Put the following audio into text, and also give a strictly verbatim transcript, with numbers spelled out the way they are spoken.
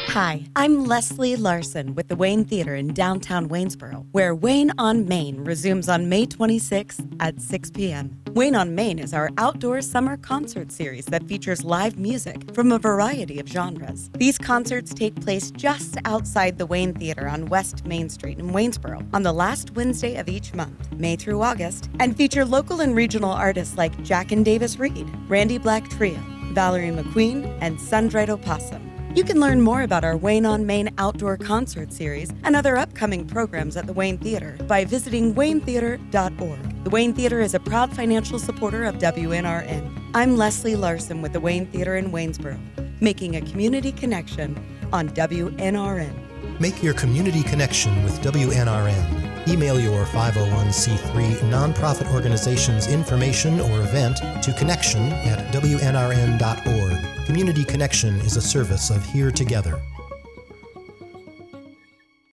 Hi, I'm Leslie Larson with the Wayne Theater in downtown Waynesboro, where Wayne on Main resumes on May twenty-sixth at six p.m. Wayne on Main is our outdoor summer concert series that features live music from a variety of genres. These concerts take place just outside the Wayne Theater on West Main Street in Waynesboro on the last Wednesday of each month, May through August, and feature local and regional artists like Jack and Davis Reed, Randy Black Trio, Valerie McQueen, and Sun-Dried Opossum. You can learn more about our Wayne on Main outdoor concert series and other upcoming programs at the Wayne Theater by visiting wayne theater dot org. The Wayne Theater is a proud financial supporter of W N R N. I'm Leslie Larson with the Wayne Theater in Waynesboro, making a community connection on W N R N. Make your community connection with W N R N. Email your five oh one c three nonprofit organization's information or event to connection at w n r n dot org. Community Connection is a service of Here Together.